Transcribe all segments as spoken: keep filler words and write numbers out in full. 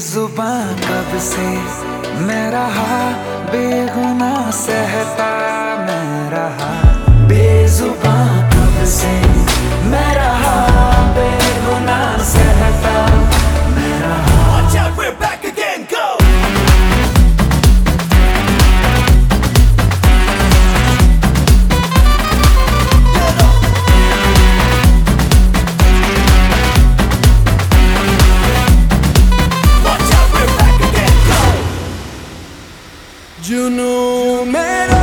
बेजुबां कब से मैं रहा, बेगुनाह सहता मैं रहा। बेजुबां कब से मैं रहा, बेगुनाह सहता मैं रहा। Watch out, we're back again, go! जुनून मेरा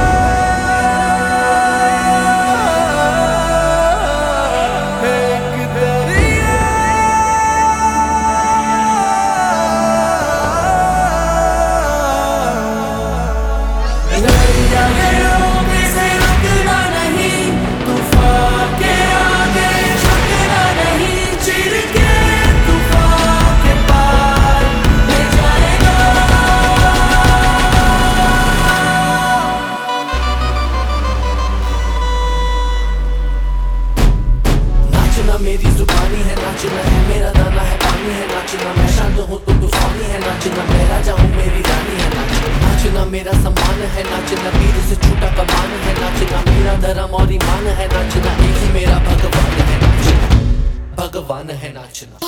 एक दरिया, दरिया के रोके से रुकना नहीं, तूफान के आगे झुकना नहीं। चिर के तूफान के पार ले जाएगा। नाचना मेरी जुबानी है, नाचना है मेरा दाना है, पानी है नाचना। मैं शांत हूँ तो तूफानी है नाचना, मैं राजा हूँ मेरी रानी है नाचना। नाचना मेरा सम्मान है नाचना, वीर से छूटा कमान है नाचना। मेरा धर्म और ईमान है नाचना, एक ही मेरा भगवान है नाचना, भगवान है नाचना।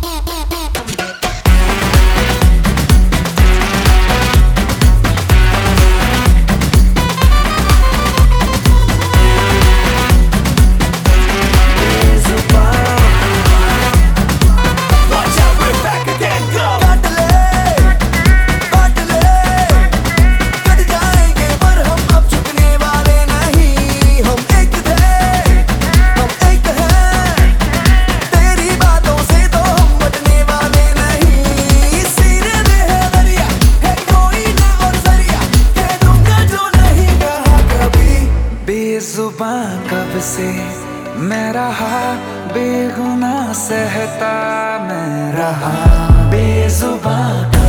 बेजुबां कब से मैं रहा, बेगुनाह सहता मैं रहा। बेजुबां